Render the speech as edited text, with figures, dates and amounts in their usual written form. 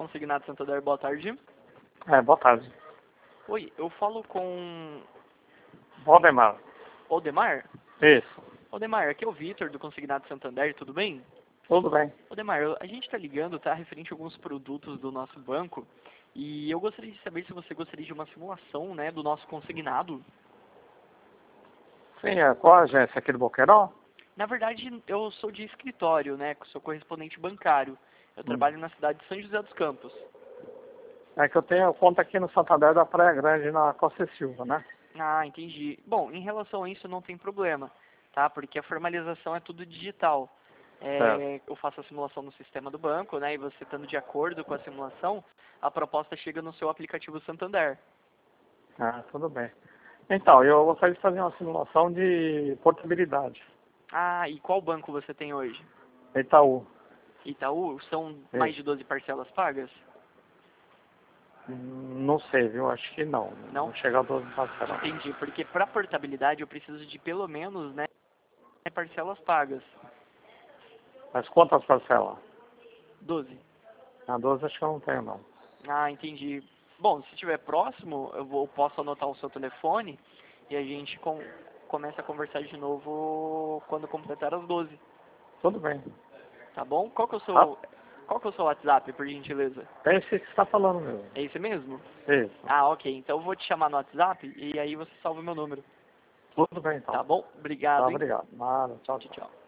Consignado Santander, boa tarde. Boa tarde. Oi, eu falo com Valdemar. Odemar? Isso. Odemar, aqui é o Vitor do Consignado Santander, tudo bem? Tudo bem. Odemar, a gente está ligando, tá, referente a alguns produtos do nosso banco, e eu gostaria de saber se você gostaria de uma simulação, né, do nosso consignado. Sim, qual a agência aqui do Boqueirão? Na verdade, eu sou de escritório, né, sou correspondente bancário. Eu trabalho na cidade de São José dos Campos. É que eu tenho conta aqui no Santander da Praia Grande, na Costa Silva, né? Ah, entendi. Bom, em relação a isso não tem problema, tá? Porque a formalização é tudo digital. Certo. Eu faço a simulação no sistema do banco, né? E você estando de acordo com a simulação, a proposta chega no seu aplicativo Santander. Ah, tudo bem. Então, eu gostaria de fazer uma simulação de portabilidade. Ah, e qual banco você tem hoje? Itaú. Itaú? São mais Isso. de 12 parcelas pagas? Não sei, viu? Acho que não. Não? Não chega a 12 parcelas. Entendi, porque para portabilidade eu preciso de pelo menos, né, parcelas pagas. Mas quantas parcelas? 12. A 12 acho que eu não tenho, não. Ah, entendi. Bom, se estiver próximo, eu posso anotar o seu telefone e a gente começa a conversar de novo quando completar as 12, Tudo bem. tá bom? Ah, Qual que é o seu WhatsApp, por gentileza? é esse que você está falando mesmo. É esse mesmo? Isso. Ah, ok. Então eu vou te chamar no WhatsApp e aí você salva o meu número, Tudo bem, então. tá bom? Tá, Obrigado, hein? obrigado. Nada. Tchau, Tchau, tchau. tchau.